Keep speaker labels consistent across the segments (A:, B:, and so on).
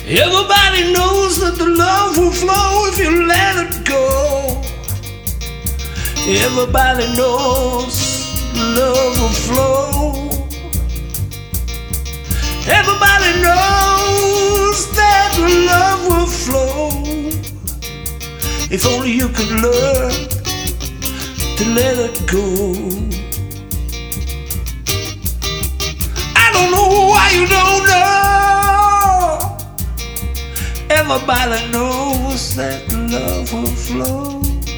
A: Everybody knows that the love will flow if you let it go. Everybody knows love will flow. Everybody knows that the love will flow. If only you could learn to let it go. I don't know why you don't know. Everybody knows that love will flow.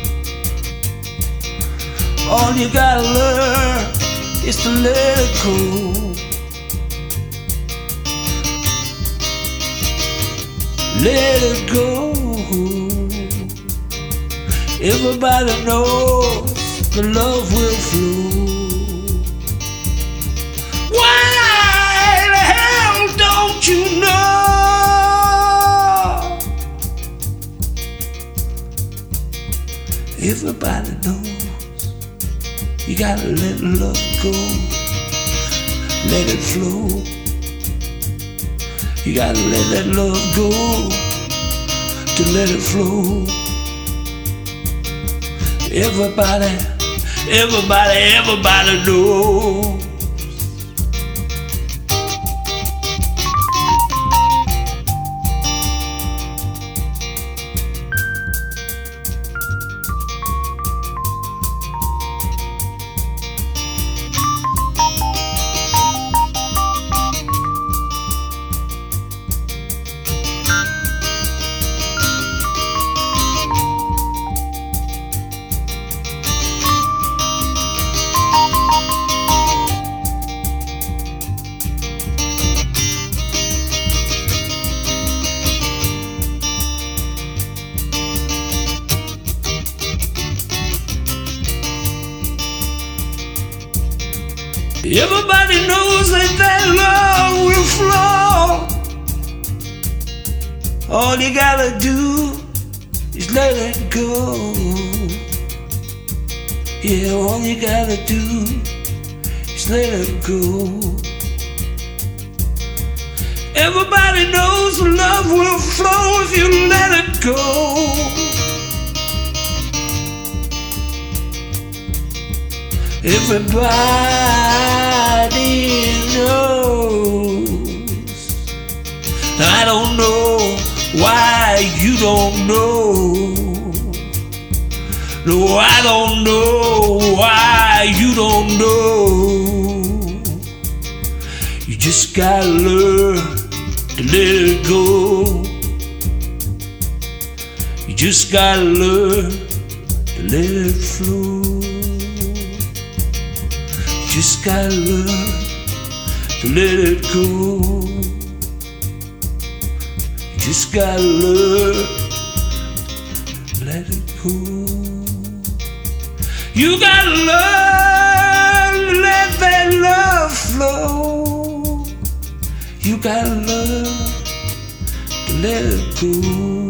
A: All you gotta learn is to let it go. Let it go. Everybody knows the love will flow. Why the hell don't you know? Everybody knows you gotta let love go. Let it flow. You gotta let that love go to let it flow. Everybody knows. Everybody knows that love will flow. All you gotta do is let it go. Yeah, all you gotta do is let it go. Everybody knows love will flow if you let it go. Everybody knows. I don't know why you don't know. No, I don't know why you don't know. You just gotta learn to let it go. You just gotta learn to let it flow. Just gotta learn to let it go. You just gotta learn to let it go. You gotta learn to let that love flow. You gotta learn to let it go.